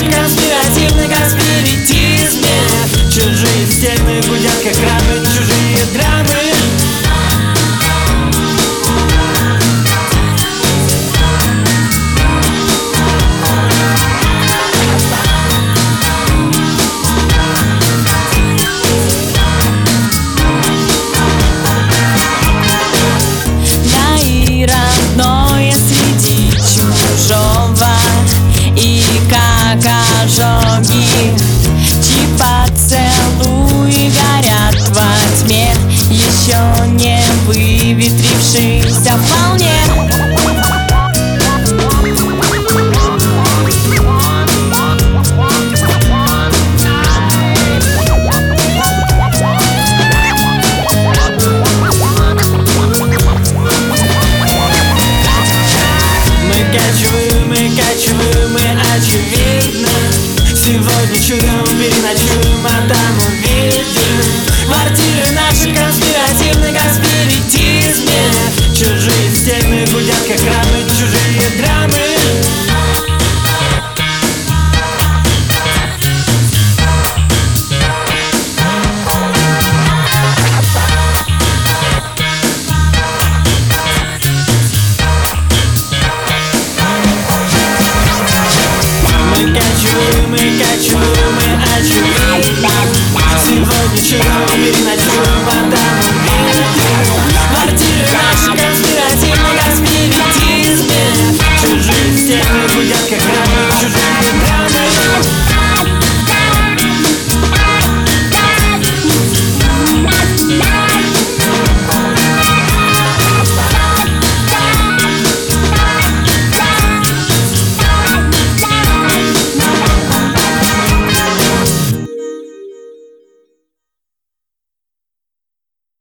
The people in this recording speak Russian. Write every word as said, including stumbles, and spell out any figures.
наши конспиративные конспиритизме. Чужие стены гудят, как рамы, чужие драмы. Родное среди чужого, и как ожоги, чьи поцелуи горят во тьме, еще не выветрившийся вполне. Очевидно, сегодня чудом переночуем, а там увидим квартиры наши конспиративные конспиритизме. Чужие стены гудят, как рамы, чужие драмы. Мы кочуем, мы кочуем, мы очевидно, сегодня чудом переночуем.